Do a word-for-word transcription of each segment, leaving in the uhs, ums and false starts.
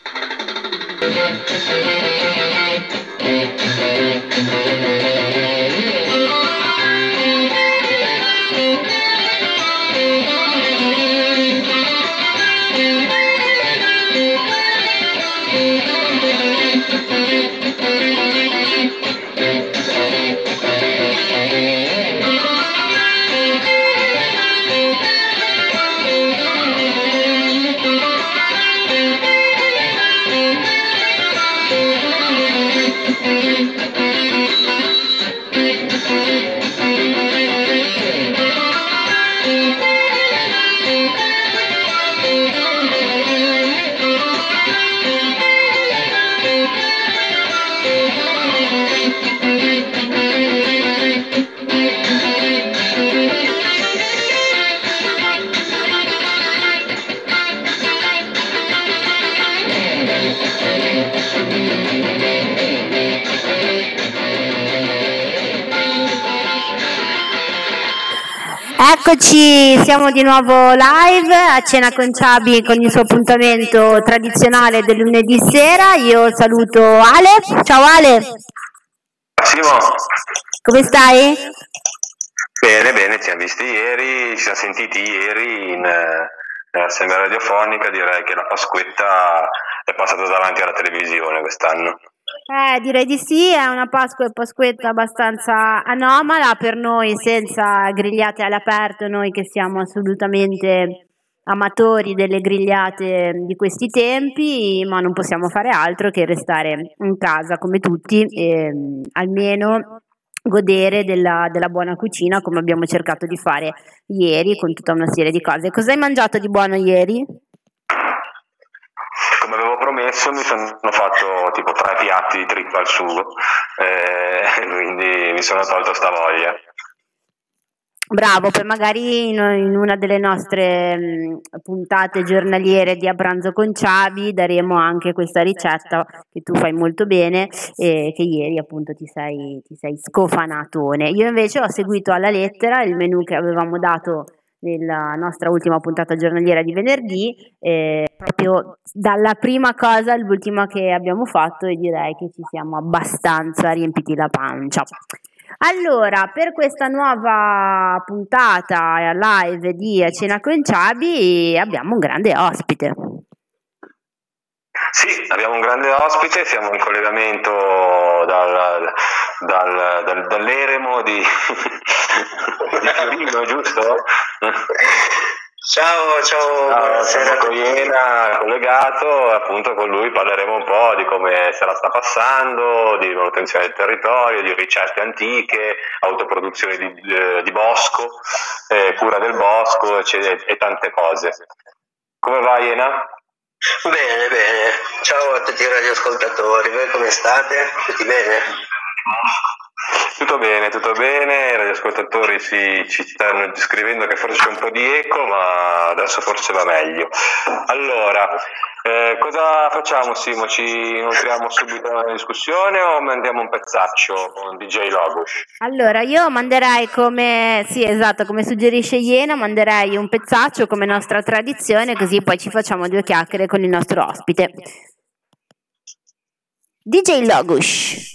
Eccoci, siamo di nuovo live a Cena con Ciabi con il suo appuntamento tradizionale del lunedì sera. Io saluto Ale. Ciao Ale. Simo. Come stai? Bene, bene, ci siamo visti ieri, ci siamo sentiti ieri in eh, assemblea radiofonica. Direi che la Pasquetta è passata davanti alla televisione quest'anno. Eh, direi di sì, è una Pasqua e Pasquetta abbastanza anomala per noi, senza grigliate all'aperto, noi che siamo assolutamente amatori delle grigliate di questi tempi, ma non possiamo fare altro che restare in casa come tutti e almeno godere della, della buona cucina come abbiamo cercato di fare ieri con tutta una serie di cose. Cosa hai mangiato di buono ieri? Come avevo promesso, mi sono fatto tipo tre piatti di trippa al sugo, eh, quindi mi sono tolto sta voglia. Bravo, poi magari in, in una delle nostre mh, puntate giornaliere di A Pranzo con Ciabi daremo anche questa ricetta che tu fai molto bene e che ieri appunto ti sei, ti sei scofanatone. Io invece ho seguito alla lettera il menù che avevamo dato nella nostra ultima puntata giornaliera di venerdì, eh, proprio dalla prima cosa all'ultima che abbiamo fatto, e direi che ci siamo abbastanza riempiti la pancia. Allora, per questa nuova puntata live di A Cena con Ciabi abbiamo un grande ospite. Sì, abbiamo un grande ospite, siamo in collegamento dal, dal, dal, dall'eremo di, di Fiorino, giusto? Ciao, ciao, buonasera. Siamo con Iena collegato, appunto con lui parleremo un po' di come se la sta passando, di manutenzione del territorio, di ricette antiche, autoproduzione di, di bosco, eh, cura del bosco e, e tante cose. Come va Iena? Bene, bene. Ciao a tutti i radioascoltatori, voi come state? Tutti bene? Tutto bene, tutto bene, i radioascoltatori si, ci stanno scrivendo che forse c'è un po' di eco, ma adesso forse va meglio. Allora, eh, cosa facciamo Simo? Ci inoltriamo subito nella discussione o mandiamo un pezzaccio con D J Logos? Allora, io manderei come, sì esatto, come suggerisce Iena, manderei un pezzaccio come nostra tradizione, così poi ci facciamo due chiacchiere con il nostro ospite. D J Logos.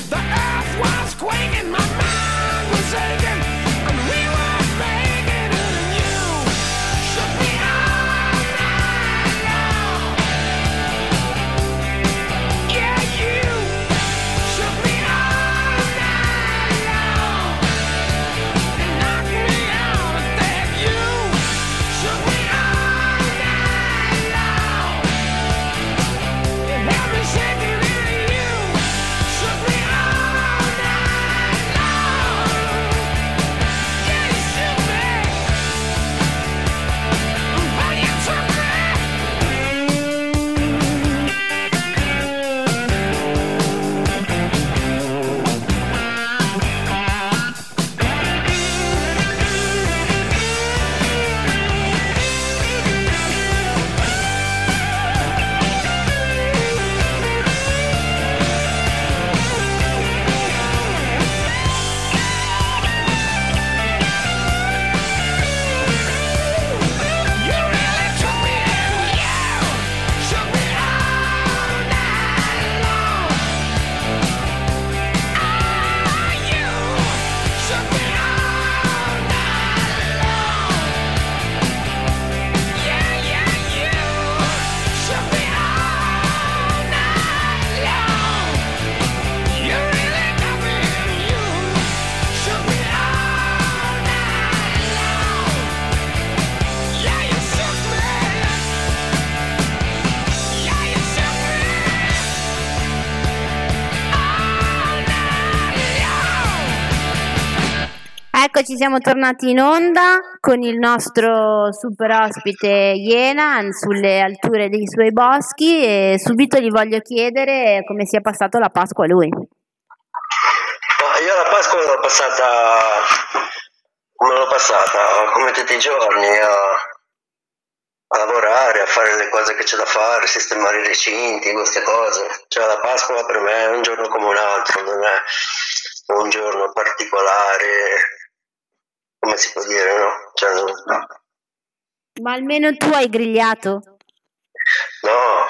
Eccoci, siamo tornati in onda con il nostro super ospite Iena sulle alture dei suoi boschi e subito gli voglio chiedere come sia passato la Pasqua a lui. Ma io la Pasqua l'ho passata come l'ho passata, come tutti i giorni, a, a lavorare, a fare le cose che c'è da fare, sistemare i recinti, queste cose. Cioè la Pasqua per me è un giorno come un altro, non è un giorno particolare, come si può dire, no? Cioè, no. Ma almeno tu hai grigliato? No,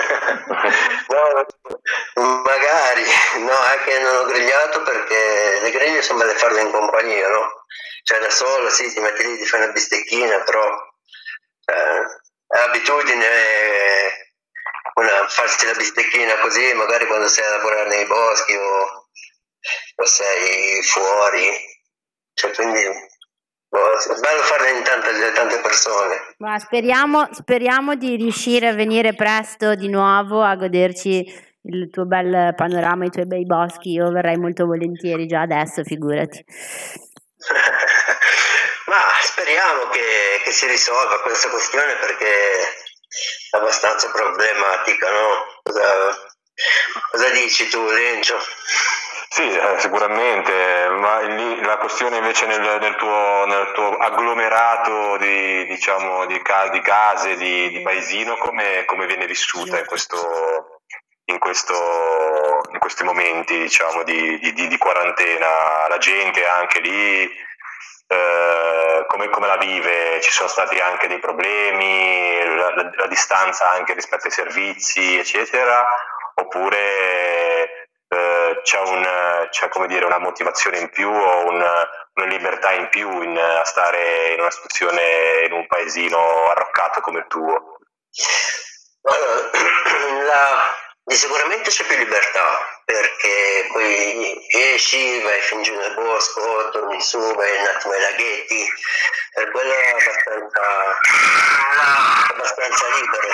no, magari, no, è che non ho grigliato perché le griglie sono belle farle in compagnia, no? Cioè da solo, sì, ti metti lì, ti fai una bistecchina, però eh, è abitudine una, farsi la bistecchina così, magari quando sei a lavorare nei boschi o, o sei fuori, cioè quindi... è bello farle in tante, tante persone. Ma speriamo, speriamo di riuscire a venire presto di nuovo a goderci il tuo bel panorama, i tuoi bei boschi. Io verrei molto volentieri già adesso, figurati. Ma speriamo che, che si risolva questa questione perché è abbastanza problematica, no? Cosa, cosa dici tu, Lencio? Sì, eh, sicuramente, ma lì, la questione invece nel, nel, tuo, nel tuo agglomerato di, diciamo, di, ca- di case, di, di paesino, come, come viene vissuta in, questo, in, questo, in questi momenti, diciamo, di, di, di quarantena? La gente anche lì, eh, come, come la vive? Ci sono stati anche dei problemi, la, la, la distanza anche rispetto ai servizi, eccetera, oppure... Uh, c'è, un, c'è come dire una motivazione in più o un, una libertà in più in, a stare in una situazione in un paesino arroccato come il tuo? Allora, la, sicuramente c'è più libertà perché poi esci, vai fin giù nel bosco, torni su, vai un attimo ai laghetti, per quello è abbastanza, abbastanza libero,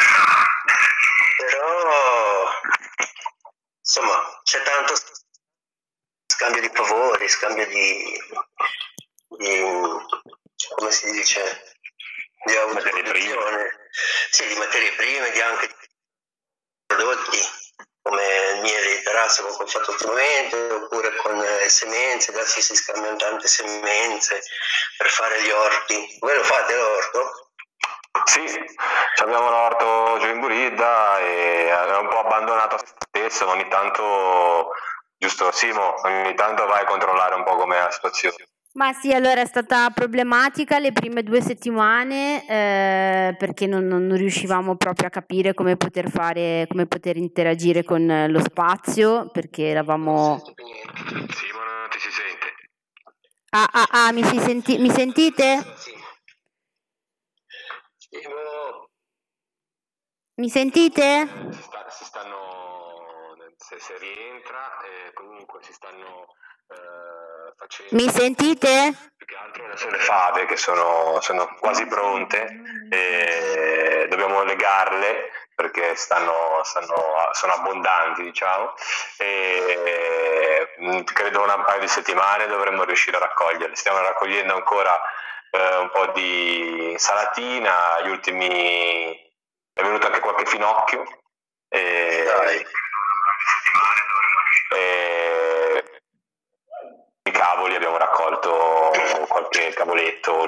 però insomma, c'è tanto scambio di favori, scambio di, di come si dice, di autoproduzione, sì, di materie prime, di anche prodotti come il miele di terrazzo che ho fatto ultimamente, oppure con le semenze, adesso si scambiano tante semenze per fare gli orti. Voi lo fate l'orto? Sì, abbiamo l'orto giù in Buridda e è un po' abbandonato a se stesso, ogni tanto, giusto Simo, ogni tanto vai a controllare un po' com'è la situazione. Ma sì, allora è stata problematica le prime due settimane eh, perché non, non riuscivamo proprio a capire come poter fare, come poter interagire con eh, lo spazio, perché eravamo... Simone, non ti si sente. Ah, ah, ah, mi, si senti- mi sentite? Mi sentite? Si, sta, si stanno, se, se rientra, eh, comunque si stanno eh, facendo... Mi sentite? Più che altro adesso le fave che sono, sono quasi pronte, e dobbiamo legarle perché stanno, stanno, sono abbondanti, diciamo, e credo una paio di settimane dovremmo riuscire a raccoglierle. Stiamo raccogliendo ancora eh, un po' di insalatina, gli ultimi... è venuto anche qualche finocchio e, Dai. e i cavoli abbiamo raccolto qualche cavoletto.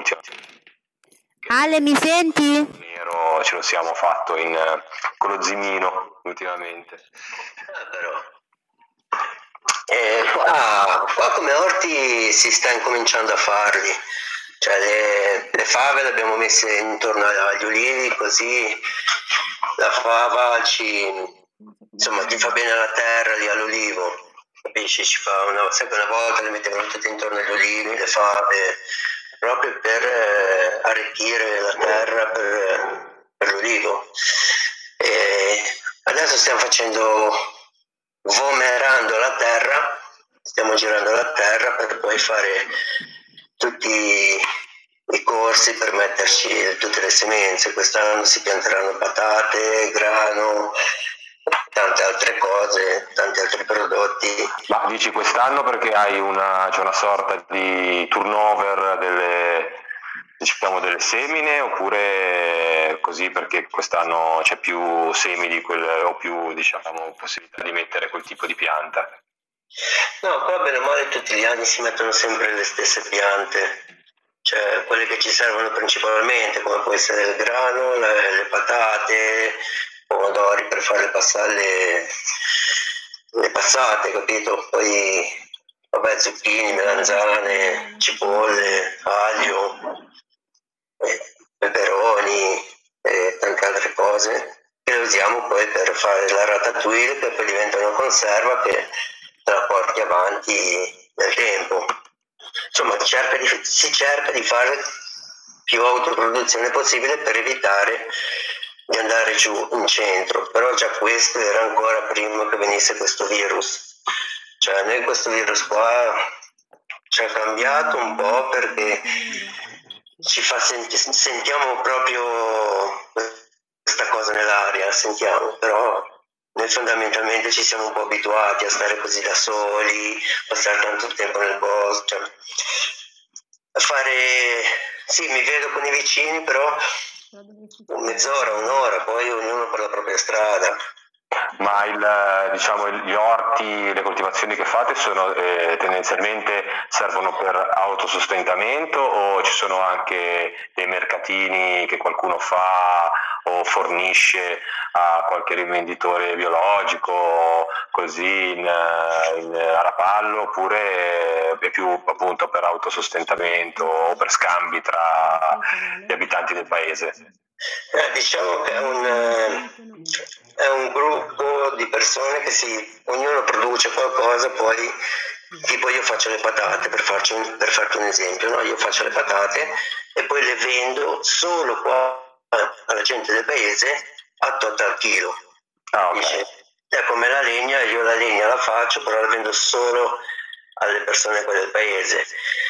Ale, mi senti? Nero ce lo siamo fatto in, con lo zimino ultimamente. Ah, però. Eh, qua, qua come orti si sta incominciando a farli, cioè le, le fave le abbiamo messe intorno agli ulivi, così la fava ci, insomma, ti fa bene alla terra lì all'olivo, capisci? Ci fa una, sempre una volta le mettevano tutte intorno agli ulivi, le fave, proprio per eh, arricchire la terra per, per l'olivo. E adesso stiamo facendo, vomerando la terra, stiamo girando la terra per poi fare tutti i corsi per metterci tutte le semenze. Quest'anno si pianteranno patate, grano, tante altre cose, tanti altri prodotti. Ma dici quest'anno perché hai una, c'è una sorta di turnover delle, diciamo, delle semine, oppure così perché quest'anno c'è più semi di quel, o più, diciamo, possibilità di mettere quel tipo di pianta? No, qua bene o male tutti gli anni si mettono sempre le stesse piante, cioè quelle che ci servono principalmente, come può essere il grano, le, le patate, pomodori per fare passare le, le passate, capito? Poi vabbè, zucchini, melanzane, cipolle, aglio, eh, peperoni e tante altre cose che le usiamo poi per fare la ratatouille, che poi diventa una conserva che la porti avanti nel tempo. Insomma, cerca di, si cerca di fare più autoproduzione possibile per evitare di andare giù in centro, però già questo era ancora prima che venisse questo virus. Cioè noi questo virus qua ci ha cambiato un po' perché ci fa senti- sentiamo proprio questa cosa nell'aria, sentiamo, però noi fondamentalmente ci siamo un po' abituati a stare così da soli, passare tanto tempo nel bosco, cioè, a fare, sì, mi vedo con i vicini, però mezz'ora, un'ora, poi ognuno per la propria strada. Ma il, diciamo, gli orti, le coltivazioni che fate sono eh, tendenzialmente servono per autosostentamento, o ci sono anche dei mercatini che qualcuno fa o fornisce a qualche rivenditore biologico così in, in Arapallo, oppure è più appunto per autosostentamento o per scambi tra gli abitanti del paese? Eh, diciamo che è un, è un gruppo di persone che si, ognuno produce qualcosa, poi tipo io faccio le patate, per, farci un, per farti un esempio, no? Io faccio le patate e poi le vendo solo qua alla gente del paese a tot al chilo. Ah, okay. Dice, è come la legna, io la legna la faccio, però la vendo solo alle persone qua del paese,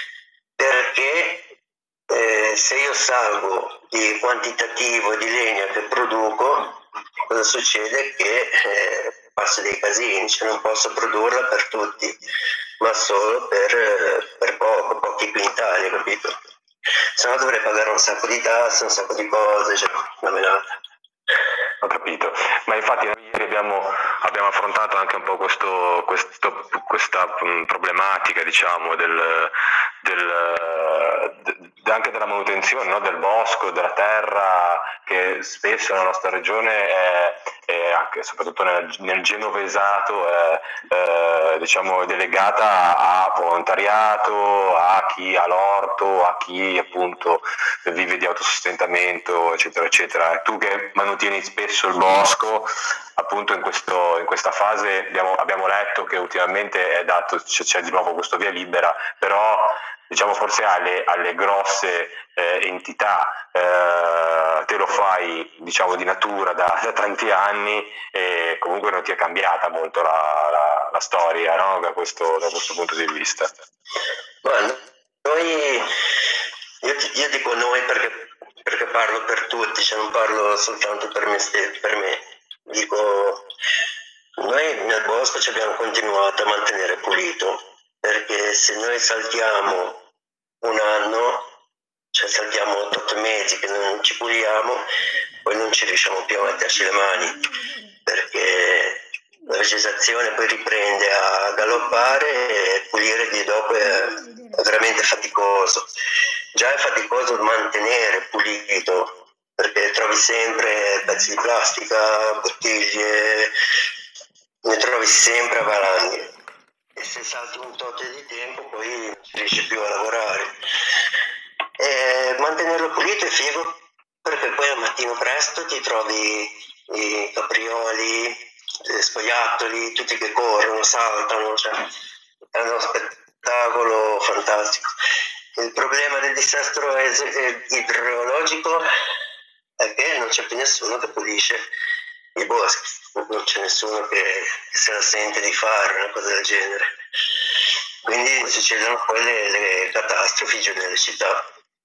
perché Eh, se io salgo di quantitativo di legna che produco, cosa succede? Che eh, passo dei casini, cioè non posso produrla per tutti, ma solo per, eh, per poco, pochi quintali, capito? Se no dovrei pagare un sacco di tasse, un sacco di cose, cioè una menata. Ho capito, ma infatti noi ieri abbiamo, abbiamo affrontato anche un po' questo, questo, questa problematica, diciamo, del, del, de, anche della manutenzione, no? Del bosco, della terra, che spesso nella nostra regione è, è anche soprattutto nel, nel genovesato è, è, diciamo, delegata a volontariato, a chi ha l'orto, a chi appunto vive di autosostentamento, eccetera eccetera. E tu che manutieni spesso il bosco, appunto in, questo, in questa fase abbiamo, abbiamo letto che ultimamente è dato, c'è, c'è di nuovo questo via libera, però diciamo forse alle, alle grosse eh, entità eh, te lo fai diciamo di natura da, da tanti anni e comunque non ti è cambiata molto la, la, la storia, no? da, questo, da questo punto di vista. Guarda, noi, io, io dico noi perché, perché parlo per tutti, cioè non parlo soltanto per me, per me. Dico, noi nel bosco ci abbiamo continuato a mantenere pulito, perché se noi saltiamo un anno, cioè saltiamo otto mesi che non ci puliamo, poi non ci riusciamo più a metterci le mani, perché la vegetazione poi riprende a galoppare e pulire di dopo è veramente faticoso. Già è faticoso mantenere pulito, perché trovi sempre pezzi di plastica, bottiglie, ne trovi sempre a valanghe. E se salti un tot di tempo poi non riesci più a lavorare. E mantenerlo pulito è figo, perché poi al mattino presto ti trovi i caprioli, gli scoiattoli, tutti che corrono, saltano, cioè è uno spettacolo fantastico. Il problema del disastro idrogeologico è che non c'è più nessuno che pulisce i boschi, non c'è nessuno che, che se la sente di fare una cosa del genere, quindi succedono poi le, le catastrofi giù nelle città.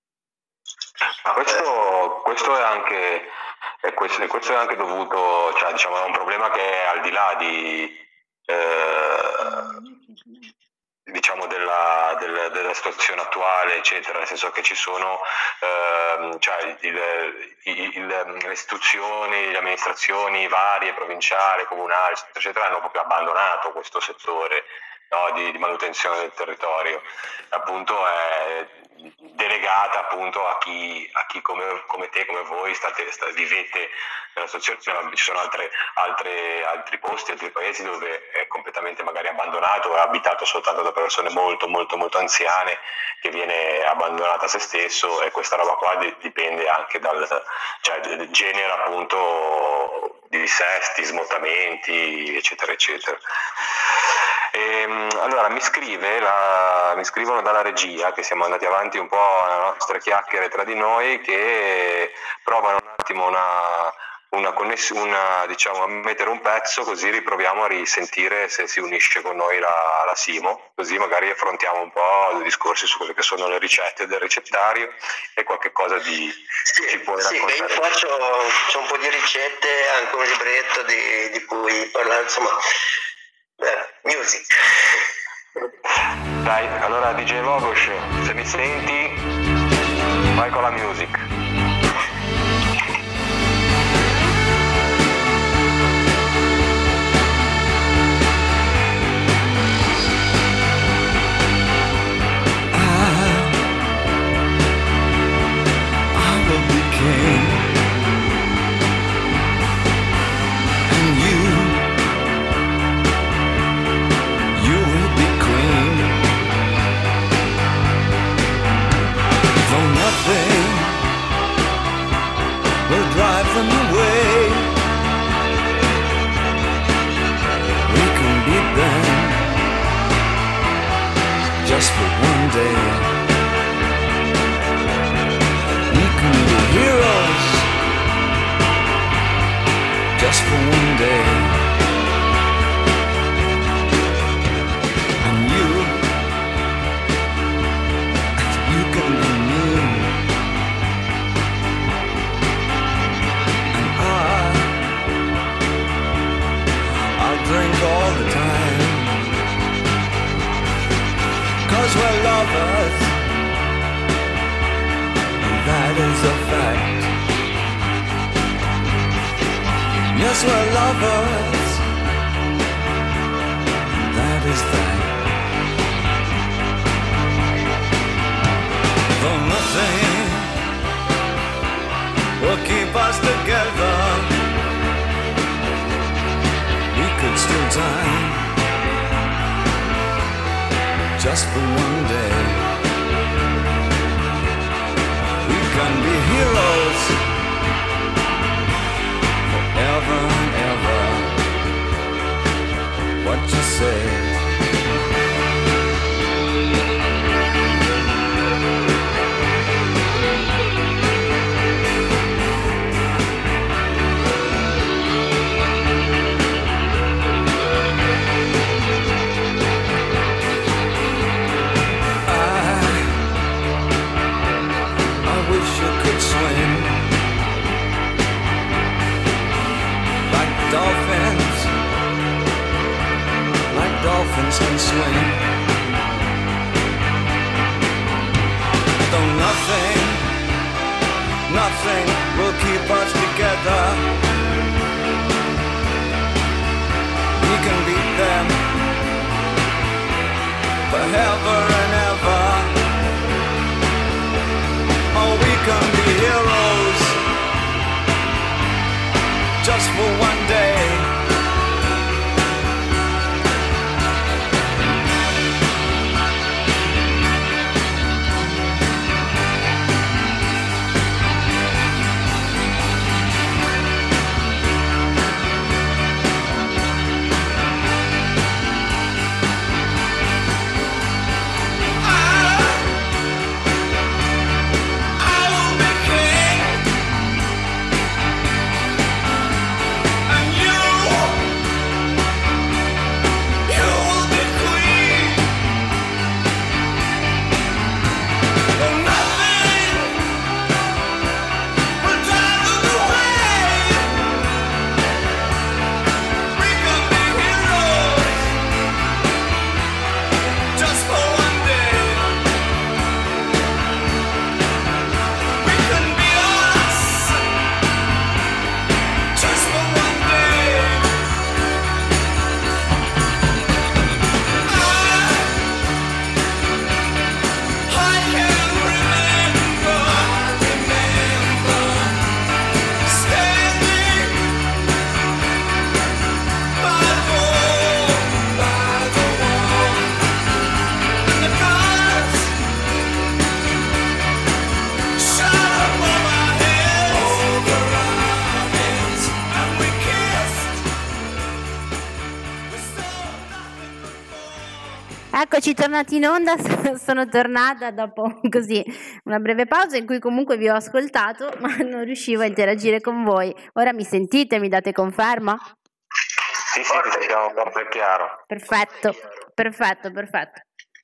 Questo, questo è anche è questo, questo è anche dovuto, cioè diciamo è un problema che è al di là di eh, diciamo della, della, della situazione attuale, eccetera, nel senso che ci sono ehm, cioè il, il, il, le istituzioni, le amministrazioni varie, provinciali, comunali, eccetera, hanno proprio abbandonato questo settore, no, di, di manutenzione del territorio, appunto è delegata appunto a chi, a chi come, come te, come voi state, state, vivete nella situazione. Ci sono altre, altre, altri posti, altri paesi dove è completamente magari abbandonato, è abitato soltanto da persone molto molto molto anziane, che viene abbandonata a se stesso, e questa roba qua dipende anche dal, cioè genera appunto dissesti, smottamenti, eccetera eccetera. E, allora mi scrive la, mi scrivono dalla regia, che siamo andati avanti un po' nelle nostre chiacchiere tra di noi, che provano un attimo una, una connessione, diciamo, a mettere un pezzo, così riproviamo a risentire se si unisce con noi la, la Simo, così magari affrontiamo un po' dei discorsi su quelle che sono le ricette del ricettario e qualche cosa di sì, ci puoi sì, raccontare. Sì, io faccio c'ho un po' di ricette, anche un libretto di, di cui parlare, insomma. Beh, music. Dai, allora D J Logos, se mi senti, vai con la music. Just for one day, we can be heroes. Just for one day, and you, you can be me, and I, I'll drink all the time. 'Cause we're lovers, and that is a fact. Yes, we're lovers, and that is that. just for one day. We can be heroes forever and ever. What you say? Dolphins, like dolphins can swim. Though nothing, nothing will keep us together. We can beat them forever and ever. Oh, we can be heroes just for one day. Eccoci tornati in onda, sono tornata dopo così una breve pausa in cui comunque vi ho ascoltato ma non riuscivo a interagire con voi. Ora mi sentite? Mi date conferma? Sì, sì, ti sentiamo forte e chiaro. Perfetto, perfetto, perfetto.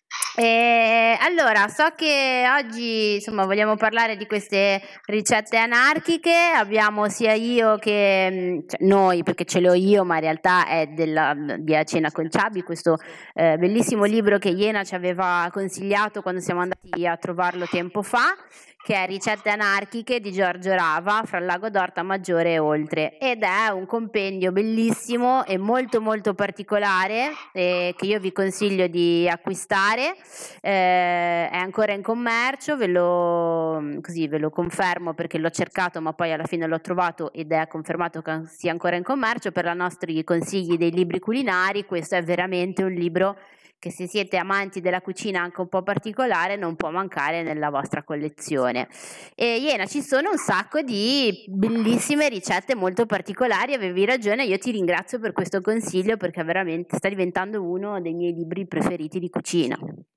E allora, so che oggi insomma vogliamo parlare di queste ricette anarchiche. Abbiamo sia io che cioè, noi, perché ce l'ho io, ma in realtà è della, di A Cena con Ciabi, questo eh, bellissimo libro che Iena ci aveva consigliato quando siamo andati a trovarlo tempo fa, che è Ricette anarchiche di Giorgio Rava, fra il Lago d'Orta Maggiore e oltre, ed è un compendio bellissimo e molto molto particolare eh, che io vi consiglio di acquistare. Eh, è ancora in commercio, ve lo, così ve lo confermo perché l'ho cercato ma poi alla fine l'ho trovato ed è confermato che sia ancora in commercio. Per i nostri consigli dei libri culinari, questo è veramente un libro che, se siete amanti della cucina anche un po' particolare, non può mancare nella vostra collezione. E Iena, ci sono un sacco di bellissime ricette molto particolari, avevi ragione, io ti ringrazio per questo consiglio perché veramente sta diventando uno dei miei libri preferiti di cucina.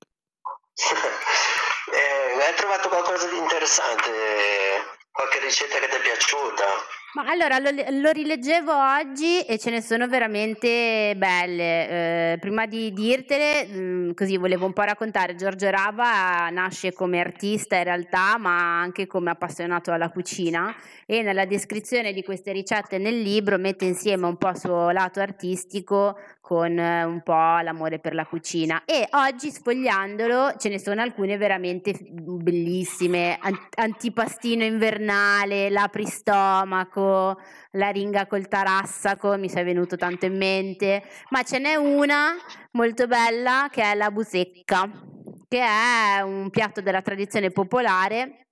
eh, hai trovato qualcosa di interessante? Qualche ricetta che ti è piaciuta? Ma allora lo, lo rileggevo oggi e ce ne sono veramente belle. Eh, prima di dirtele, mh, così volevo un po' raccontare. Giorgio Rava nasce come artista in realtà, ma anche come appassionato alla cucina, e nella descrizione di queste ricette nel libro mette insieme un po' il suo lato artistico con eh, un po' l'amore per la cucina. E oggi, sfogliandolo, ce ne sono alcune veramente bellissime: Ant- antipastino invernale, l'apristomaco, la ringa col tarassaco, mi sei venuto tanto in mente, ma ce n'è una molto bella che è la busecca, che è un piatto della tradizione popolare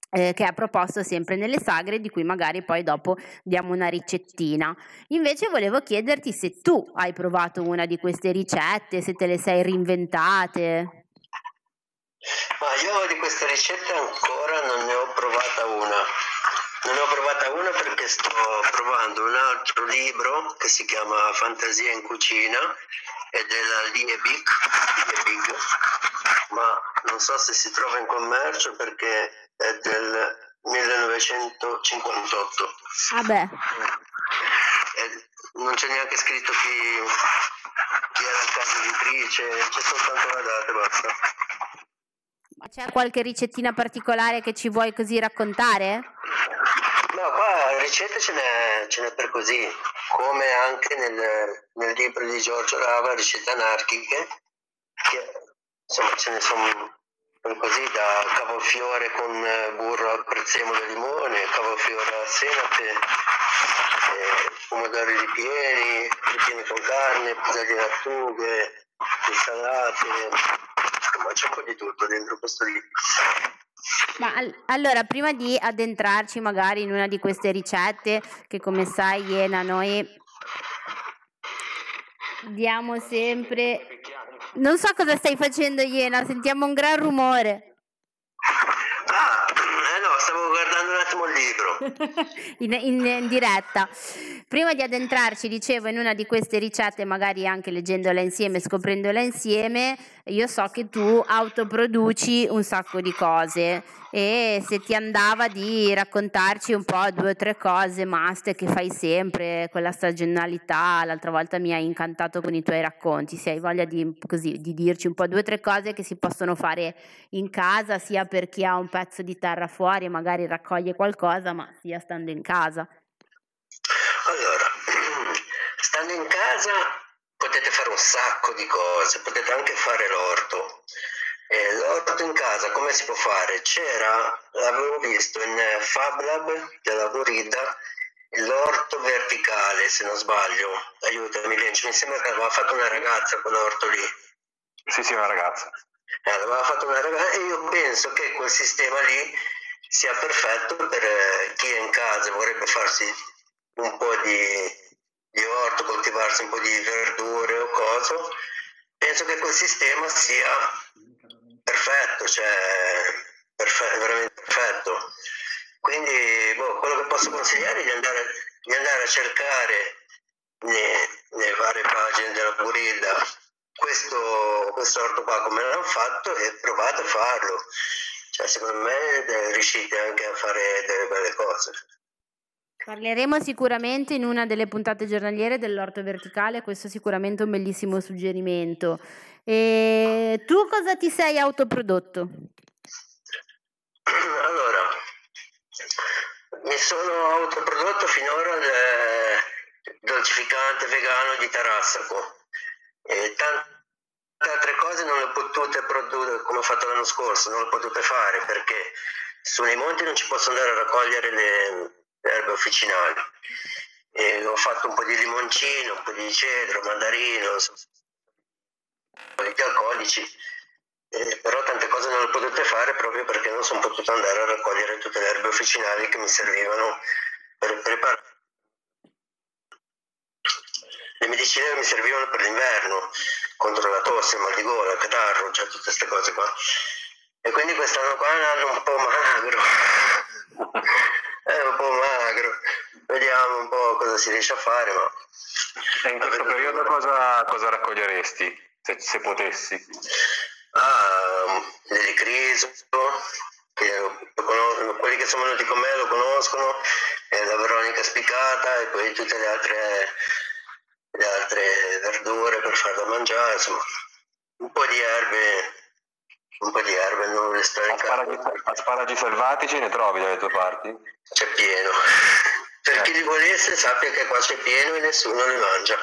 eh, che ha proposto sempre nelle sagre, di cui magari poi dopo diamo una ricettina. Invece volevo chiederti se tu hai provato una di queste ricette, se te le sei reinventate. Ma io di queste ricette ancora non ne ho provata una. Non ne ho provata una perché sto provando un altro libro che si chiama Fantasia in cucina, è della Liebig, Liebig, ma non so se si trova in commercio perché è del millenovecentocinquantotto. Vabbè. E non c'è neanche scritto chi, chi era la casa editrice, c'è soltanto la data e basta. Ma c'è qualche ricettina particolare che ci vuoi così raccontare? No, qua ricette ce n'è, ce n'è per così, come anche nel, nel libro di Giorgio Rava, ricette anarchiche, che insomma ce ne sono per così, da cavolfiore con burro al prezzemolo e limone, cavolfiore a senape, eh, pomodori ripieni, ripieni con carne, piselli in attughe, insalate, insomma c'è un po' di tutto dentro questo libro. Ma all- allora, prima di addentrarci magari in una di queste ricette, che come sai, Iena, noi diamo sempre... Non so cosa stai facendo, Iena, sentiamo un gran rumore. Ah, eh no, stavo guardando un attimo il libro. in, in, in diretta. Prima di addentrarci, dicevo, in una di queste ricette, magari anche leggendola insieme, scoprendola insieme, io so che tu autoproduci un sacco di cose, e se ti andava di raccontarci un po' due o tre cose must che fai sempre con la stagionalità. L'altra volta mi hai incantato con i tuoi racconti, se hai voglia di, così, di dirci un po' due o tre cose che si possono fare in casa, sia per chi ha un pezzo di terra fuori e magari raccoglie qualcosa, ma sia stando in casa. Allora, stando in casa potete fare un sacco di cose, potete anche fare l'orto. Eh, l'orto in casa come si può fare? C'era, l'avevo visto in Fab Lab della Burida, l'orto verticale, se non sbaglio, aiutami Lenci, mi sembra che aveva fatto una ragazza quell'orto lì. Sì, sì, una ragazza. Eh, aveva fatto una ragazza e io penso che quel sistema lì sia perfetto per eh, chi è in casa e vorrebbe farsi un po' di, di orto, coltivarsi un po' di verdure o coso. Penso che quel sistema sia perfetto, cioè perfetto, veramente perfetto. Quindi boh, quello che posso consigliare è di andare, di andare a cercare nei, nelle varie pagine della Burilla questo, questo orto qua come l'hanno fatto e provate a farlo. Cioè, secondo me eh, riuscite anche a fare delle belle cose. Parleremo sicuramente in una delle puntate giornaliere dell'orto verticale, questo è sicuramente un bellissimo suggerimento. E tu cosa ti sei autoprodotto? Allora, mi sono autoprodotto finora il dolcificante vegano di Tarassaco. E tante altre cose non le ho potute produrre come ho fatto l'anno scorso, non le ho potute fare perché su nei monti non ci posso andare a raccogliere le erbe officinali. E ho fatto un po' di limoncino, un po' di cedro, mandarino, un po' di alcolici, eh, però tante cose non le ho potute fare proprio perché non sono potuto andare a raccogliere tutte le erbe officinali che mi servivano per preparare. Le medicine che mi servivano per l'inverno, contro la tosse, il mal di gola, il catarro, cioè tutte queste cose qua. E quindi quest'anno qua è un anno un po' magro, è un po' magro, vediamo un po' cosa si riesce a fare, ma... E in questo periodo cosa, cosa raccoglieresti, se, se potessi? Ah, l'elicriso, che lo conosco, quelli che sono venuti con me lo conoscono, e la Veronica spiccata e poi tutte le altre... le altre verdure per farla mangiare, insomma, un po' di erbe, un po' di erbe, non le sto in Asparagi, asparagi selvatici ne trovi dalle tue parti? C'è pieno. Per eh. chi li volesse sappia che qua c'è pieno e nessuno li mangia.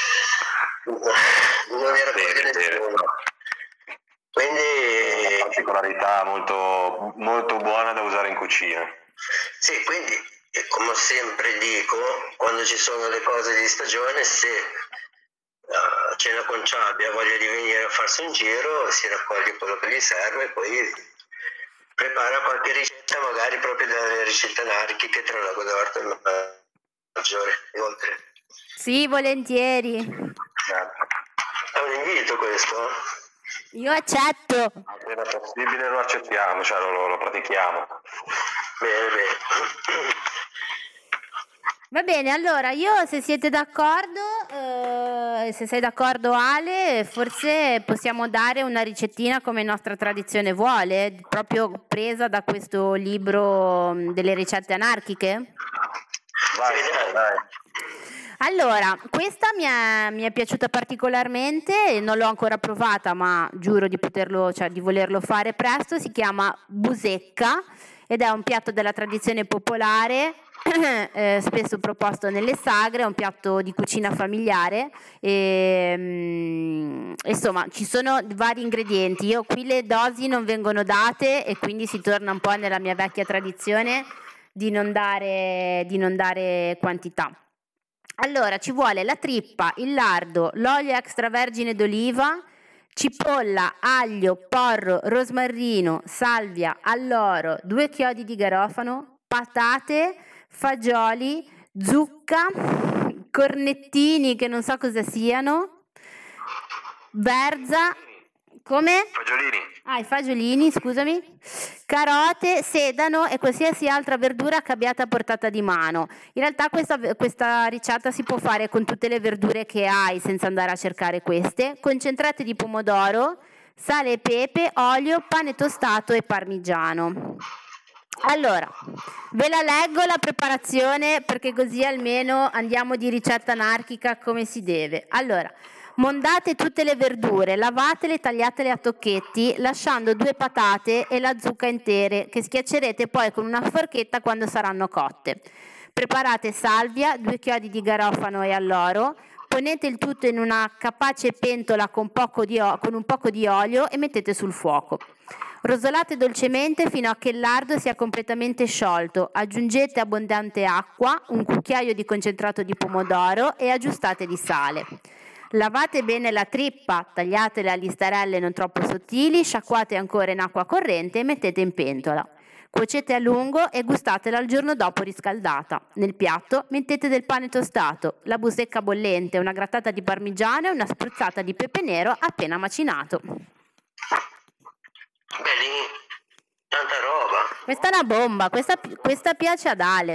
Non ne raccoglie nessuno. Quindi... Una particolarità molto, molto buona da usare in cucina. Sì, quindi... E come sempre dico, quando ci sono le cose di stagione, se uh, Cena con Ciabi ha voglia di venire a farsi un giro, si raccoglie quello che gli serve e poi prepara qualche ricetta E magari proprio dalle ricette anarchiche tra la Godard e il maggiore, oltre. Sì, volentieri. È un invito questo? Io accetto. Appena possibile lo accettiamo, cioè lo, lo, lo pratichiamo. Bene, bene. Va bene, allora io se siete d'accordo, eh, se sei d'accordo Ale, forse possiamo dare una ricettina come nostra tradizione vuole, proprio presa da questo libro mh, delle ricette anarchiche. Vai, vai, vai. Allora, questa mi è, mi è piaciuta particolarmente, non l'ho ancora provata, ma giuro di poterlo, cioè di volerlo fare presto. Si chiama busecca ed è un piatto della tradizione popolare, eh, spesso proposto nelle sagre, è un piatto di cucina familiare e, mm, insomma ci sono vari ingredienti. Io qui le dosi non vengono date e quindi si torna un po' nella mia vecchia tradizione di non dare, di non dare quantità. Allora, ci vuole la trippa, il lardo, l'olio extravergine d'oliva, cipolla, aglio, porro, rosmarino, salvia, alloro, due chiodi di garofano, patate, fagioli, zucca, cornettini che non so cosa siano, berza, come? Fagiolini. Ah, i fagiolini, scusami, carote, sedano e qualsiasi altra verdura che abbiate a portata di mano. In realtà questa, questa ricetta si può fare con tutte le verdure che hai senza andare a cercare queste. Concentrate di pomodoro, sale e pepe, olio, pane tostato e parmigiano. Allora, ve la leggo la preparazione perché così almeno andiamo di ricetta anarchica come si deve. Allora, mondate tutte le verdure, lavatele e tagliatele a tocchetti, lasciando due patate e la zucca intere, che schiaccerete poi con una forchetta quando saranno cotte. Preparate salvia, due chiodi di garofano e alloro, ponete il tutto in una capace pentola con, poco di o- con un poco di olio e mettete sul fuoco. Rosolate dolcemente fino a che il lardo sia completamente sciolto, aggiungete abbondante acqua, un cucchiaio di concentrato di pomodoro e aggiustate di sale. Lavate bene la trippa, tagliatela a listarelle non troppo sottili, sciacquate ancora in acqua corrente e mettete in pentola. Cuocete a lungo e gustatela il giorno dopo riscaldata. Nel piatto mettete del pane tostato, la busecca bollente, una grattata di parmigiano e una spruzzata di pepe nero appena macinato. Beh, lì, tanta roba. Questa è una bomba, questa, questa piace ad Ale.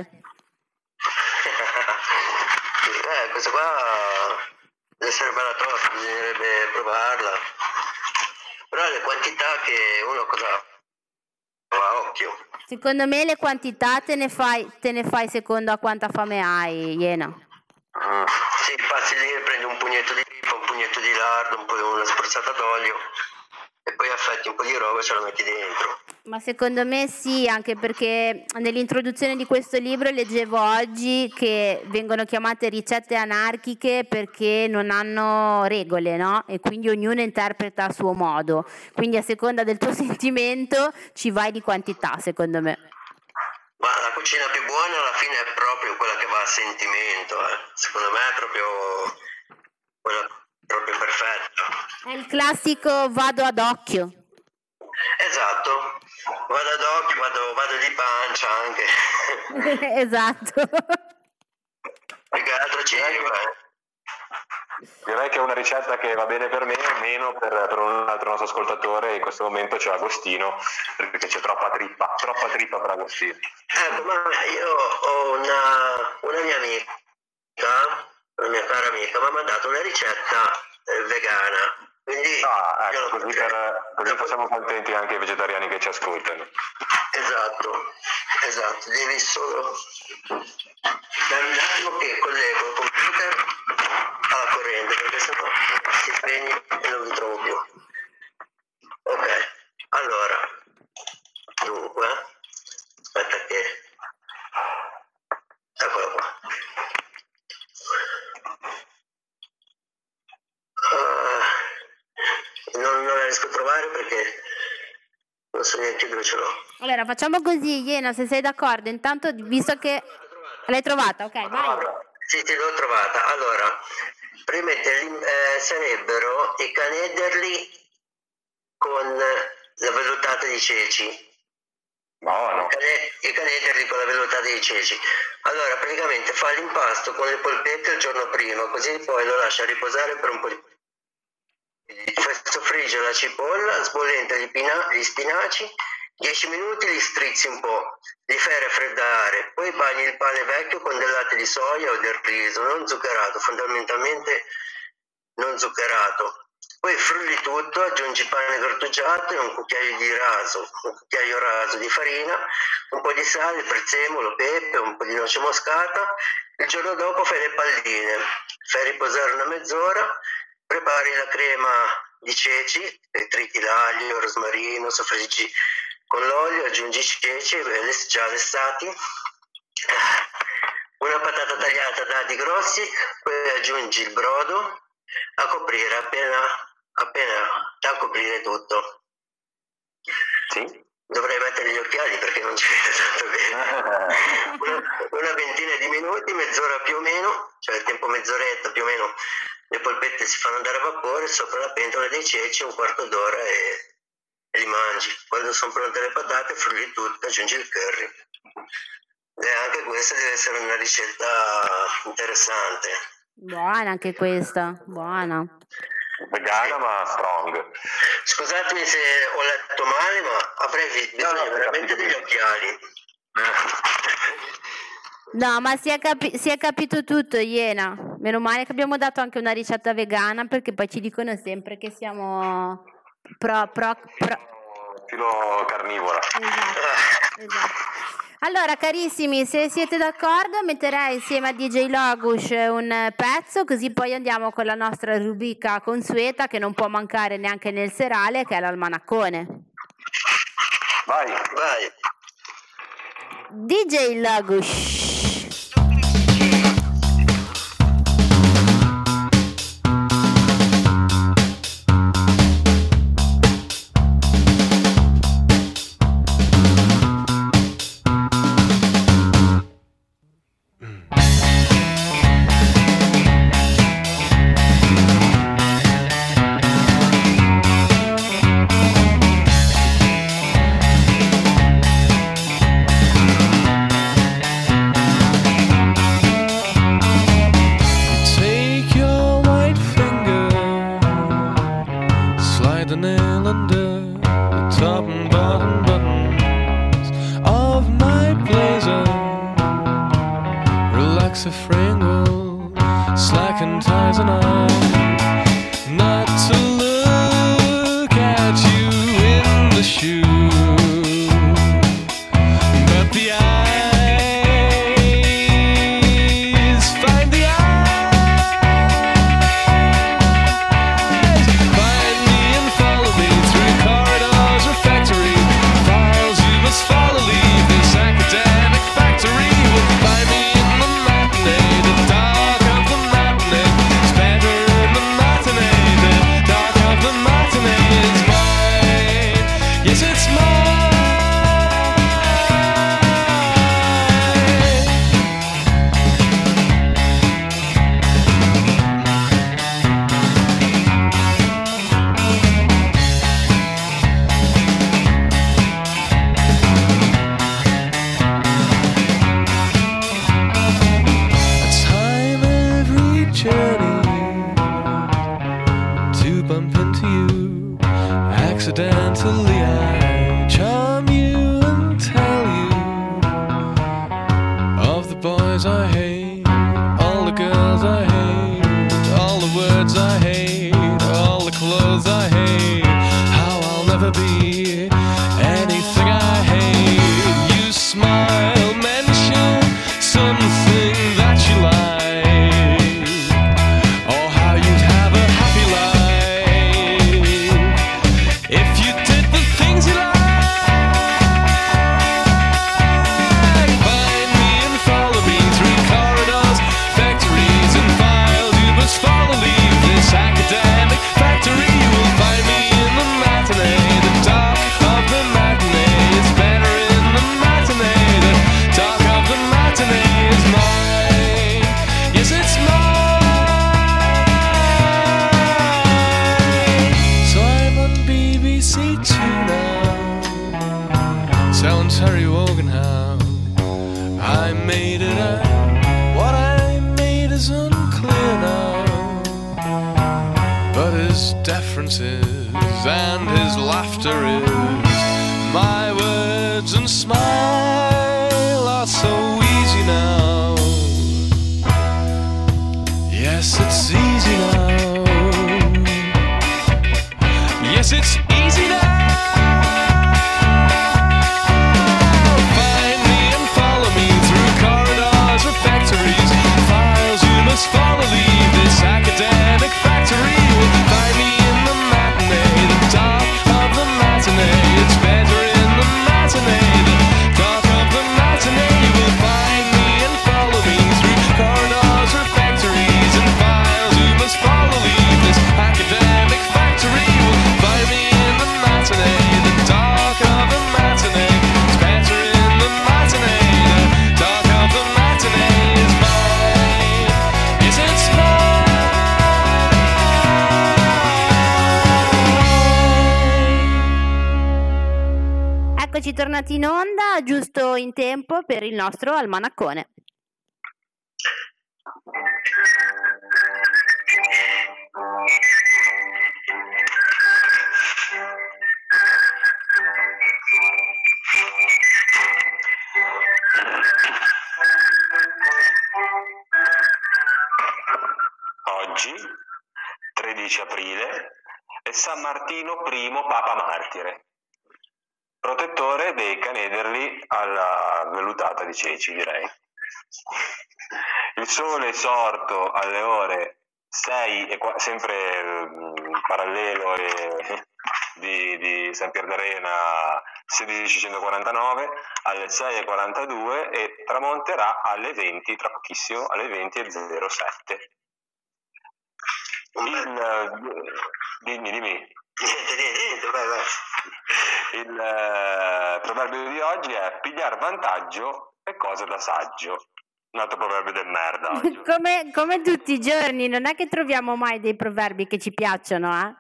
Eh, questa qua deve essere bella tosta, bisognerebbe provarla. Però le quantità che uno cosa va a occhio. Secondo me le quantità te ne fai, te ne fai secondo a quanta fame hai, Iena. Mm. Sì, passi lì e prendi un pugnetto di trippa, un pugnetto di lardo, un po' una spruzzata d'olio e poi affetti un po' di roba e ce la metti dentro. Ma secondo me sì, anche perché nell'introduzione di questo libro leggevo oggi che vengono chiamate ricette anarchiche perché non hanno regole, no? E quindi ognuno interpreta a suo modo. Quindi a seconda del tuo sentimento ci vai di quantità, secondo me. Ma la cucina più buona alla fine è proprio quella che va a sentimento, eh. Secondo me è proprio quella proprio perfetta. È il classico vado ad occhio. Esatto, vado ad occhio, vado, vado di pancia anche. Esatto. Più che altro ci arriva, eh. Direi che è una ricetta che va bene per me, meno per, per un altro nostro ascoltatore. In questo momento c'è Agostino, perché c'è troppa trippa, troppa trippa per Agostino. Ecco, ma io ho una, una mia amica, una mia cara amica, mi ha mandato una ricetta eh, vegana. Quindi Ah, ecco, così, per, così facciamo contenti anche i vegetariani che ci ascoltano. Esatto, esatto, devi solo dammi un attimo che collego il computer alla corrente perché sennò si spegne e non vi trovo più. Ok, allora, dunque, aspetta che... Eccola qua. Uh, non, non la riesco a trovare perché non so neanche dove ce l'ho. Allora facciamo così, Iena, se sei d'accordo. Intanto, visto che l'hai trovata, ok, vai. Sì, sì, l'ho trovata. Allora, praticamente eh, sarebbero i canederli con la vellutata di ceci. Buono. I caneterli con la velluta dei ceci. Allora praticamente fa l'impasto con le polpette il giorno prima, così poi lo lascia riposare per un po' di fai soffriggere la cipolla, sbollenta gli, pina- gli spinaci, dieci minuti li strizzi un po', li fai raffreddare, poi bagni il pane vecchio con del latte di soia o del riso, non zuccherato, fondamentalmente non zuccherato. Poi frulli tutto, aggiungi pane grattugiato e un cucchiaio di raso, un cucchiaio raso di farina, un po' di sale, prezzemolo, pepe, un po' di noce moscata. Il giorno dopo fai le palline, fai riposare una mezz'ora, prepari la crema di ceci, triti l'aglio, rosmarino, soffriggi con l'olio, aggiungi i ceci già lessati, una patata tagliata a dadi grossi, poi aggiungi il brodo a coprire appena, appena da coprire tutto. Sì. Dovrei mettere gli occhiali perché non ci vedo tanto bene. Una, una ventina di minuti, mezz'ora più o meno, cioè il tempo mezz'oretta più o meno, le polpette si fanno andare a vapore sopra la pentola dei ceci un quarto d'ora e, e li mangi. Quando sono pronte le patate, frulli tutto, aggiungi il curry. E anche questa deve essere una ricetta interessante. Buona anche questa, buona. Vegana ma strong. Scusatemi se ho letto male, ma avrei bisogno No, no, veramente degli occhiali. No, ma si è, capi- si è capito tutto, Iena. Meno male che abbiamo dato anche una ricetta vegana, perché poi ci dicono sempre che siamo pro... pro, pro... Filo carnivora. Esatto, esatto. Allora, carissimi, se siete d'accordo, metterei insieme a D J Logush un pezzo, così poi andiamo con la nostra rubrica consueta che non può mancare neanche nel serale, che è l'almanaccone. Vai, Vai. D J Logush. and his laughter is. My words and smile are so easy now. Yes, it's easy now. Yes, it's easy now. Find me and follow me through corridors or factories. Files you must follow, leave this academic factory. Find me in the matinee, the dark of the matinee. It's better in the matinee, the dark of the matinee. You will find me and follow me through corridors or factories. And files you must follow, leave this academic factory. You will find me in the matinee, the dark of the matinee. It's better in the matinee, the dark of the matinee is mine. Yes, it's mine. Eccoci tornati in onda, giusto in tempo per il nostro almanaccone. Oggi, tredici aprile, è San Martino I, Papa Martire, protettore dei canederli alla vellutata di ceci, direi. Il sole è sorto alle ore sei, e qua, sempre mh, parallelo e, di, di San Pierdarena sedicicentoquarantanove, alle sei e quarantadue, e tramonterà alle venti, tra pochissimo, alle venti e zero sette. Il, dimmi, dimmi. Niente, niente, niente, vai, vai. Il eh, proverbio di oggi è: pigliar vantaggio è cosa da saggio. Un altro proverbio del merda oggi. Come, come tutti i giorni, non è che troviamo mai dei proverbi che ci piacciono, eh?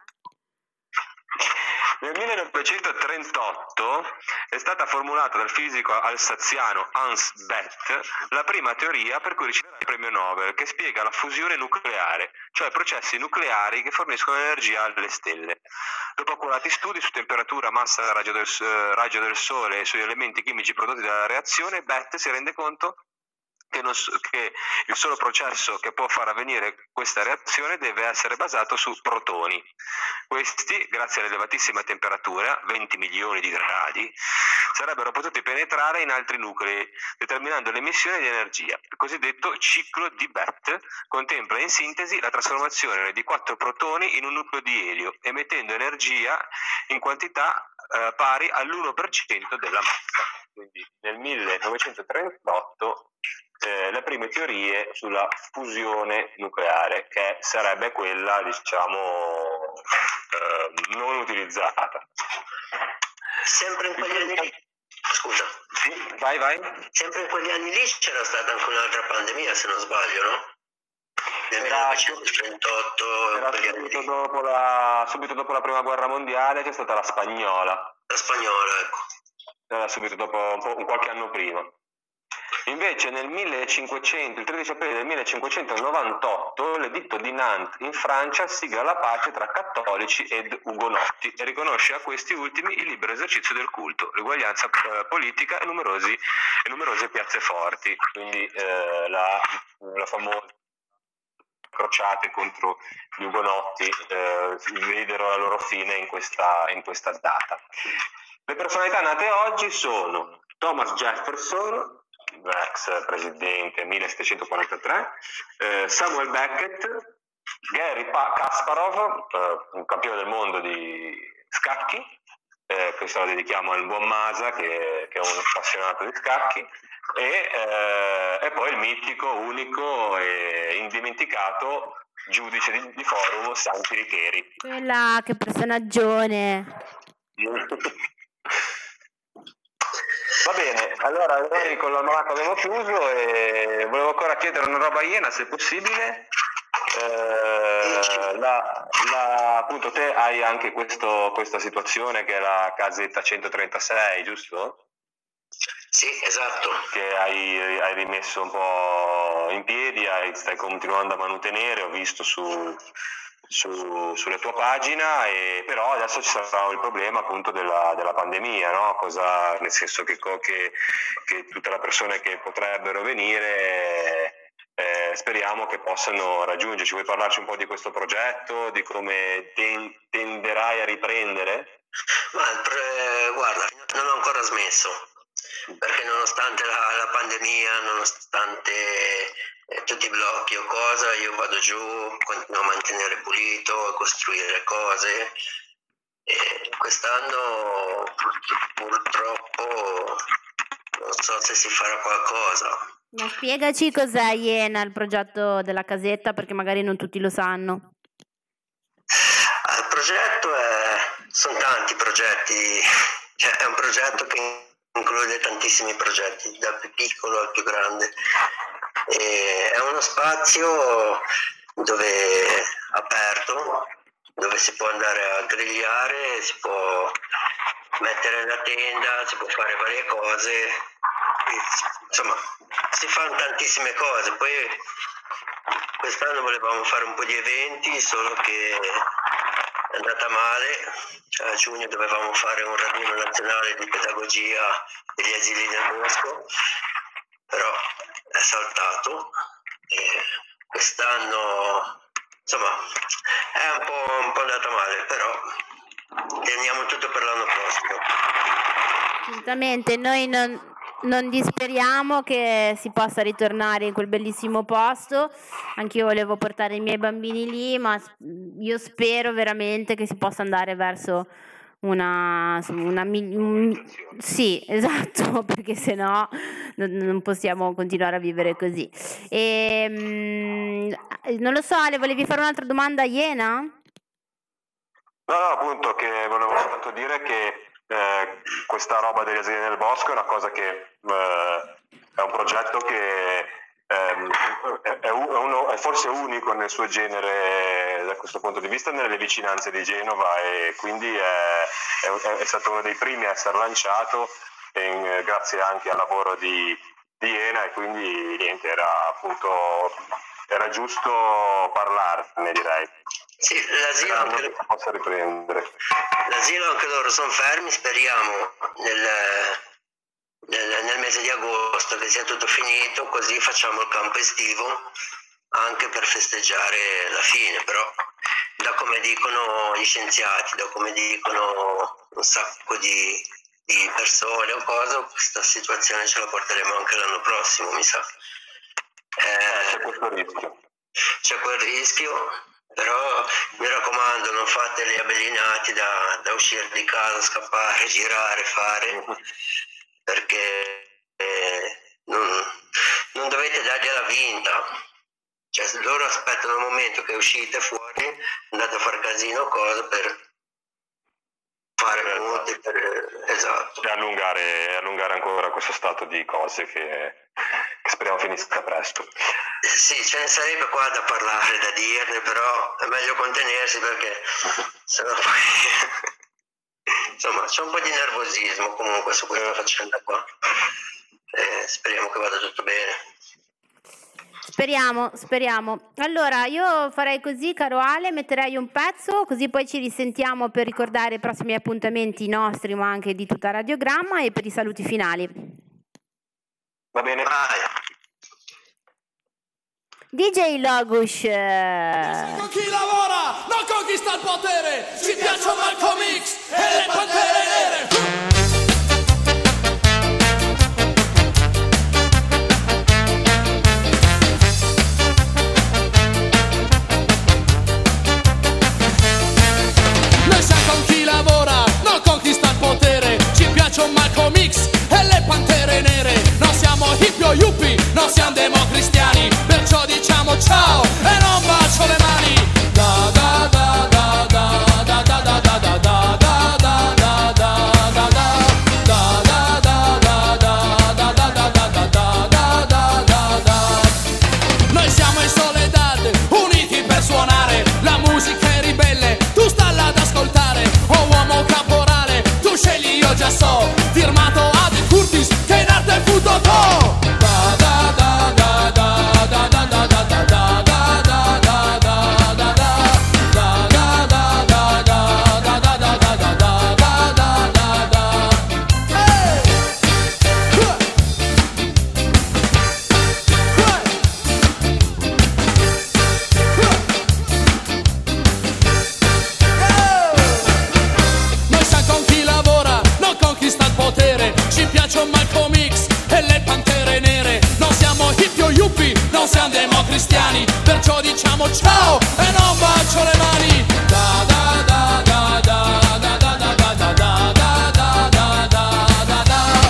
Nel millenovecentotrentotto è stata formulata dal fisico alsaziano Hans Bethe la prima teoria per cui riceverà il premio Nobel, che spiega la fusione nucleare, cioè processi nucleari che forniscono energia alle stelle. Dopo accurati studi su temperatura, massa, raggio del, eh, raggio del sole e sugli elementi chimici prodotti dalla reazione, Bethe si rende conto Che, non, che il solo processo che può far avvenire questa reazione deve essere basato su protoni. Questi, grazie all'elevatissima temperatura, venti milioni di gradi, sarebbero potuti penetrare in altri nuclei, determinando l'emissione di energia. Il cosiddetto ciclo di Bethe contempla in sintesi la trasformazione di quattro protoni in un nucleo di elio, emettendo energia in quantità eh, pari all'uno per cento della massa. Quindi nel millenovecentotrentotto Eh, le prime teorie sulla fusione nucleare, che sarebbe quella, diciamo, eh, non utilizzata. Sempre in quegli anni lì, scusa, Sì, vai, vai. sempre in quegli anni lì c'era stata anche un'altra pandemia, se non sbaglio, no? Nel Era- millenovecentotrentotto, Era quegli anni subito lì. dopo, la, subito dopo la prima guerra mondiale c'è stata la spagnola, La spagnola, ecco. era subito dopo, un po', un qualche anno prima. Invece nel millecinquecento, il tredici aprile del millecinquecentonovantotto, l'editto di Nantes in Francia sigla la pace tra cattolici ed ugonotti e riconosce a questi ultimi il libero esercizio del culto, l'uguaglianza eh, politica e, numerosi, e numerose piazze forti. Quindi eh, la, la famosa crociate contro gli ugonotti eh, videro la loro fine in questa, in questa data. Le personalità nate oggi sono Thomas Jefferson, ex presidente, millesettecentoquarantatré, eh, Samuel Beckett, Garry Pa- Kasparov, eh, un campione del mondo di scacchi, eh, questo lo dedichiamo al buon Masa che, che è un appassionato di scacchi, e, eh, e poi il mitico, unico e indimenticato giudice di, di forum Santi Richeri. Quella, che personaggione. Va bene, allora noi con l'almanacco abbiamo chiuso e volevo ancora chiedere una roba iena, se possibile. Eh, la, la, appunto te hai anche questo, questa situazione che è la casetta centotrentasei, giusto? Sì, esatto. Che hai, hai rimesso un po' in piedi, hai, stai continuando a manutenere, ho visto su, su, sulla tua pagina, e però adesso ci sarà il problema appunto della, della pandemia, no? Cosa, nel senso che, che, che tutte le persone che potrebbero venire eh, speriamo che possano raggiungerci. Vuoi parlarci un po' di questo progetto, di come ten, tenderai a riprendere? Ma, eh, guarda, non ho ancora smesso, perché nonostante la, la pandemia, nonostante eh, tutti i blocchi o cosa, io vado giù, continuo a mantenere pulito, a costruire cose, e quest'anno purtroppo non so se si farà qualcosa. Ma spiegaci cos'è Iena, il progetto della casetta, perché magari non tutti lo sanno. Il progetto è, sono tanti progetti, cioè è un progetto che include tantissimi progetti, dal più piccolo al più grande. E è uno spazio dove aperto, dove si può andare a grigliare, si può mettere la tenda, si può fare varie cose, e, insomma si fanno tantissime cose. Poi quest'anno volevamo fare un po' di eventi, solo che è andata male, cioè a giugno dovevamo fare un raduno nazionale di pedagogia degli asili del bosco, però è saltato, e quest'anno insomma è un po', un po' andata male, però teniamo tutto per l'anno prossimo. Assolutamente, noi non, non disperiamo che si possa ritornare in quel bellissimo posto. Anch'io volevo portare i miei bambini lì, ma io spero veramente che si possa andare verso una, una un, sì, esatto, perché sennò non, non possiamo continuare a vivere così. E, non lo so, Ale, volevi fare un'altra domanda a Iena? No, no, appunto, che volevo soltanto dire che eh, questa roba degli asili nel bosco è una cosa che eh, è un progetto che ehm, è, è, uno, è forse unico nel suo genere da questo punto di vista nelle vicinanze di Genova, e quindi è, è, è stato uno dei primi a essere lanciato e, grazie anche al lavoro di, di Iena, e quindi niente, era appunto era giusto parlarne, direi. Sì, l'asilo anche, possa riprendere. L'asilo anche loro sono fermi, speriamo nel, nel, nel mese di agosto che sia tutto finito, così facciamo il campo estivo anche per festeggiare la fine. Però da come dicono gli scienziati, da come dicono un sacco di, di persone o cosa, questa situazione ce la porteremo anche l'anno prossimo, mi sa. Eh, c'è questo rischio. C'è quel rischio, però mi raccomando, non fate gli abbellinati da, da uscire di casa, scappare, girare, fare, perché eh, non, non dovete dargliela vinta. Cioè, loro aspettano il momento che uscite fuori, andate a fare casino o cosa per fare molti, per, esatto. E allungare, allungare ancora questo stato di cose che, che speriamo finisca presto. Sì, ce ne sarebbe qua da parlare, da dirne, però è meglio contenersi, perché sennò poi insomma c'è un po' di nervosismo comunque su questa faccenda qua. Eh, speriamo che vada tutto bene. Speriamo, speriamo. Allora io farei così, caro Ale, metterei un pezzo, così poi ci risentiamo per ricordare i prossimi appuntamenti nostri, ma anche di tutta Radiogramma, e per i saluti finali. Va bene. Vai. D J Logush. Con chi lavora non conquista il potere, ci piacciono Malcolm X e le Pantere Nere. Noi siamo con chi lavora non conquista il potere, ci piacciono Malcolm X e le Pantere Nere. Non siamo hippie o yuppie, non siamo democristiani, perciò diciamo ciao e non bacio le mani. Da da da da da da da da da da da da da da da da da. Noi siamo in Soledad, uniti per suonare, la musica è ribelle, tu stalla ad ascoltare. Oh uomo caporale, tu scegli, io già so, firmato Ad Curtis, che in arte è Futoto. Da da da da da da da da da da da da da da da da siamo democristiani, perciò diciamo ciao e non bacio le mani. Da da da da da da da da da da da da da da da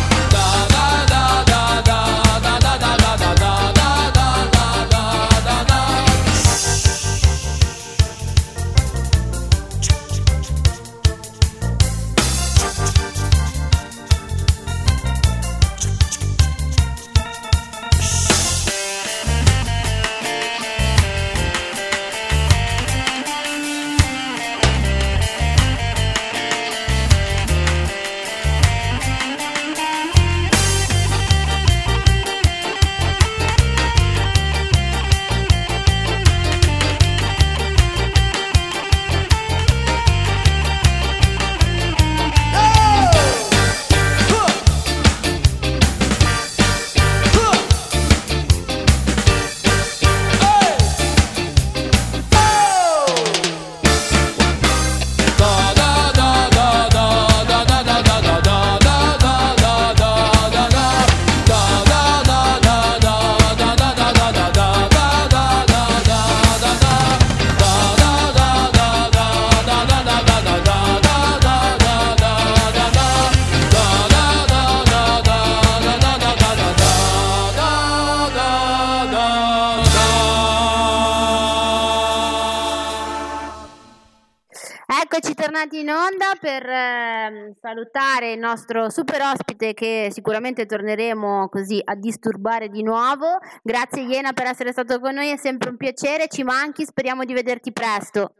Eccoci tornati in onda per eh, salutare il nostro super ospite che sicuramente torneremo così a disturbare di nuovo. Grazie Iena per essere stato con noi, è sempre un piacere, ci manchi, speriamo di vederti presto.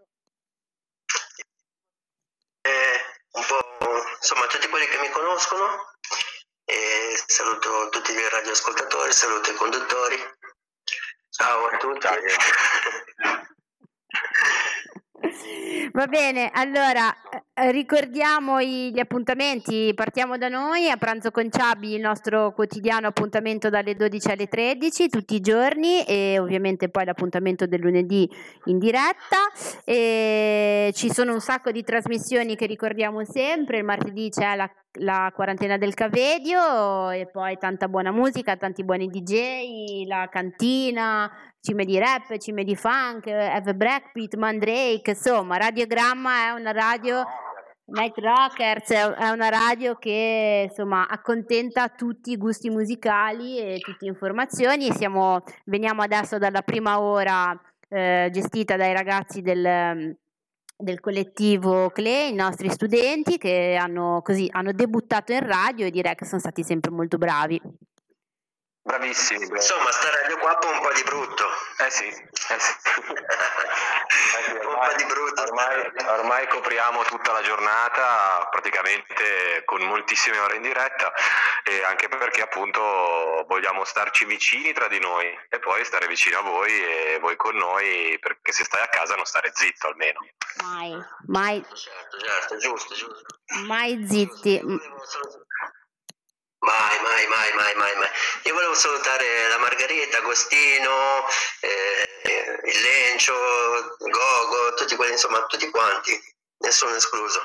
Eh, un po', insomma, tutti quelli che mi conoscono, e saluto tutti i radioascoltatori, saluto i conduttori. Ciao a tutti. Va bene, allora eh, ricordiamo i, gli appuntamenti, partiamo da noi, a Pranzo con Ciabi, il nostro quotidiano appuntamento dalle dodici alle tredici tutti i giorni, e ovviamente poi l'appuntamento del lunedì in diretta, e ci sono un sacco di trasmissioni che ricordiamo sempre. Il martedì c'è la, la quarantena del Cavedio, e poi tanta buona musica, tanti buoni D J, la cantina, cime di rap, cime di funk, Eve Breakbeat, Mandrake, insomma, Radiogramma è una radio, Night Rockers è una radio che insomma accontenta tutti i gusti musicali e tutte informazioni. Siamo, veniamo adesso dalla prima ora eh, gestita dai ragazzi del, del collettivo C L E, i nostri studenti che hanno, così, hanno debuttato in radio, e direi che sono stati sempre molto bravi. Bravissimi. Insomma, sta radio qua fa un po' di brutto. Eh sì, eh sì. un ormai, po' di brutto. Ormai, ormai copriamo tutta la giornata, praticamente con moltissime ore in diretta, e anche perché appunto vogliamo starci vicini tra di noi e poi stare vicino a voi e voi con noi, perché se stai a casa non stare zitto almeno. Mai, mai. Certo, certo, giusto, giusto. Mai zitti. Mai, mai, mai, mai, mai, mai. Io volevo salutare la Margherita, Agostino, eh, il Lencio, Gogo, tutti quelli, insomma, tutti quanti, nessuno escluso.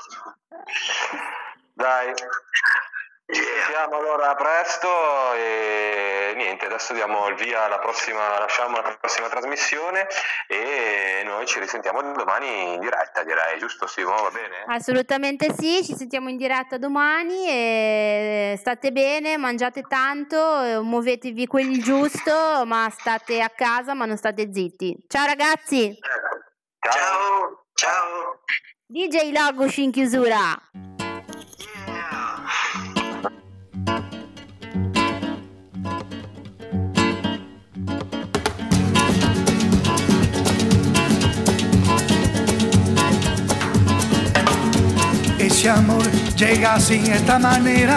Dai, ci Yeah. vediamo allora a presto, e niente, adesso diamo il via alla prossima, lasciamo la prossima trasmissione e noi ci risentiamo domani in diretta, direi, giusto Simo? Va bene? Assolutamente sì, ci sentiamo in diretta domani, e state bene, mangiate tanto, muovetevi quel giusto, ma state a casa, ma non state zitti. Ciao ragazzi! Ciao, ciao. D J Logos in chiusura. Ese amor llega así, esta manera,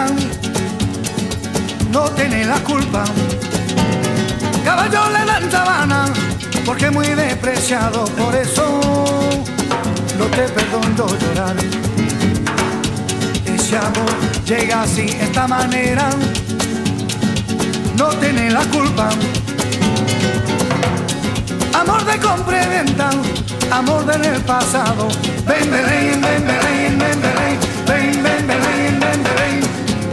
no tiene la culpa. Caballo le dan sabana, porque es muy despreciado, por eso no te perdono llorar. Ese amor llega así, esta manera, no tiene la culpa. Amor de compra y venta, amor del pasado. Ven, ven, ven, ven, ven, ven, ven, ven, ven, ven, ven, ven.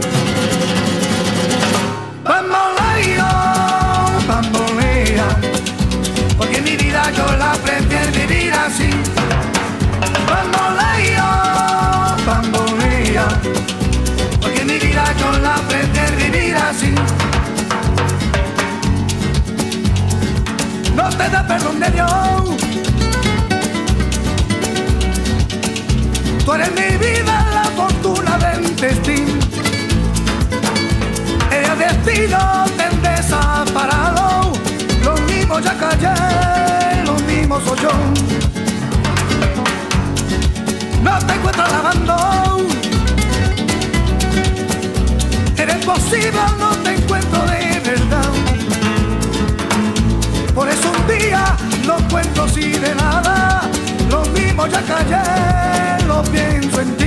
Bamboleo, bambolea, me da perdón de Dios. Tú eres mi vida, la fortuna del destino. El destino te desaparado. Los mismos ya callé, los mismos soy yo. No te encuentro lavando. Eres posible, no te encuentro de verdad. Por eso un día lo encuentro así de nada. Lo mismo ya callé, lo pienso en ti.